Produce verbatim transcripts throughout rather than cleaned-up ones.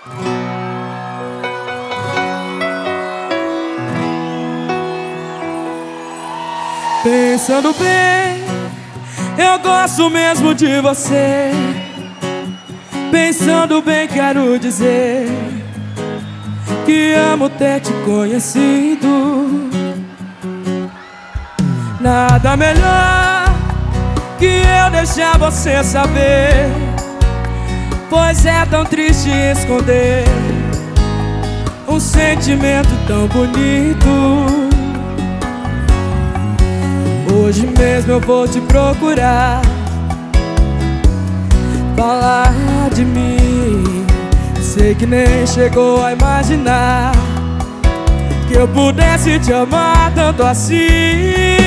Pensando bem, eu gosto mesmo de você. Pensando bem, quero dizer que amo ter te conhecido. Nada melhor que eu deixar você saber, pois é tão triste esconder um sentimento tão bonito. Hoje mesmo eu vou te procurar, falar de mim. Sei que nem chegou a imaginar que eu pudesse te amar tanto assim.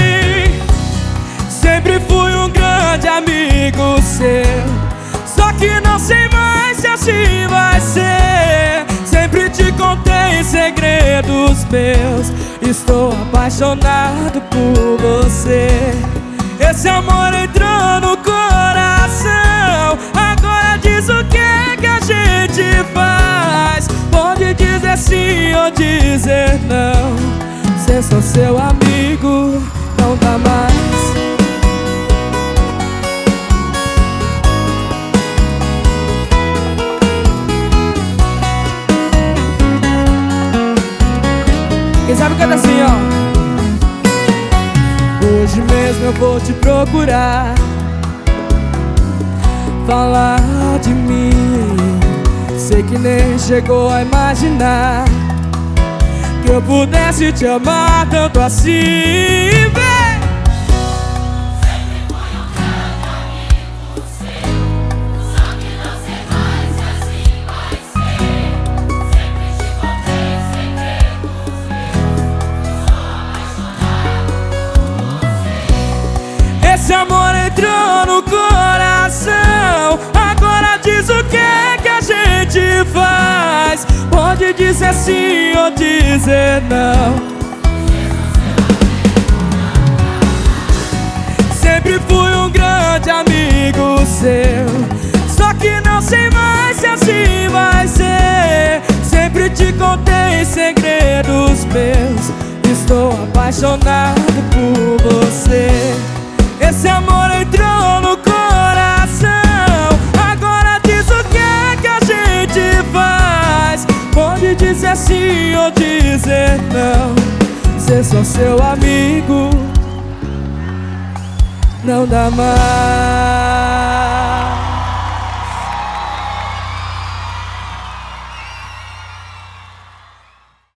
Sempre fui um grande amigo seu, só que não sei mais se assim vai ser. Sempre te contei segredos meus, estou apaixonado por você. Esse amor entrou no coração, agora diz o que é que a gente faz. Pode dizer sim ou dizer não, ser só seu amigo não dá mais. Quem sabe canta assim, ó. Hoje mesmo eu vou te procurar, falar de mim. Sei que nem chegou a imaginar que eu pudesse te amar tanto assim, vem. Sempre fui um grande amigo seu, só que não sei mais se assim vai ser. Sempre te contei segredos meus, estou apaixonado por você. Esse amor entrou no coração, agora diz o que é que a gente faz. Pode dizer sim ou dizer não. Sempre fui um grande amigo seu, só que não sei mais se assim vai ser. Sempre te contei segredos meus, estou apaixonado por você. Esse amor entrou no coração, agora diz o que é que a gente faz. Pode dizer sim ou dizer não, ser só seu amigo não dá mais.